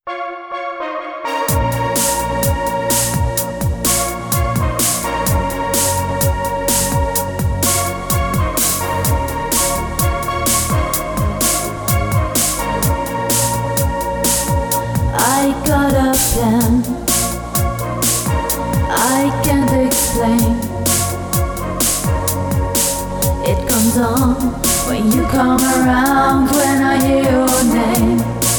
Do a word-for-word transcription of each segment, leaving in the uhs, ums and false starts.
I got a plan I can't explain. It comes on when you come around, when I hear your name.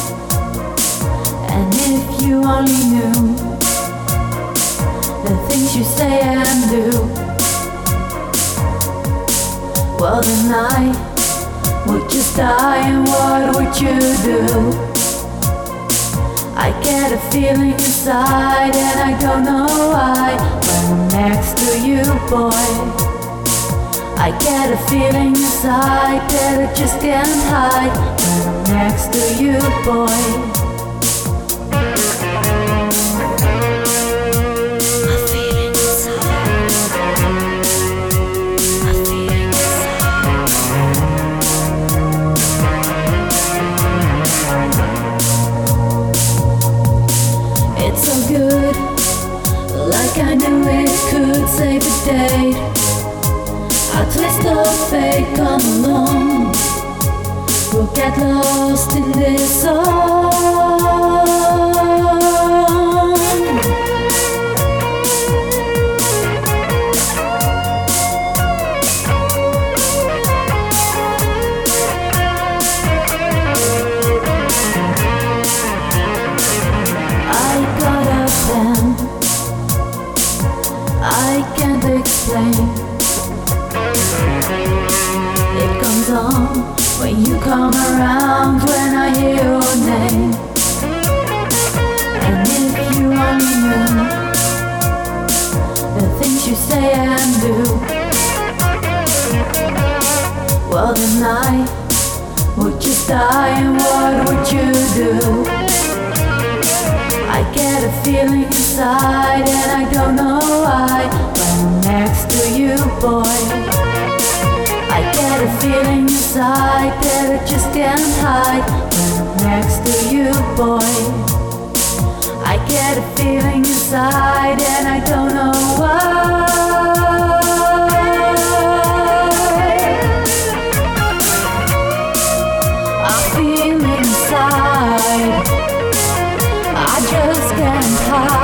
And if you only knew the things you say and do, well then I would just die, and what would you do? I get a feeling inside and I don't know why. When I'm next to you, boy, I get a feeling inside that I just can't hide. When I'm next to you, boy, good, like I knew it could save the day. A twist of fate come along, we'll get lost in this song. I can't explain. It comes on when you come around, when I hear your name. And if you only knew the things you say and do, well then I would just die, and what would you do? I get a feeling inside and I don't know why. When I'm next to you, boy, I get a feeling inside that I just can't hide. When I'm next to you, boy, I get a feeling inside and I don't know why. I feel inside, I just can't hide.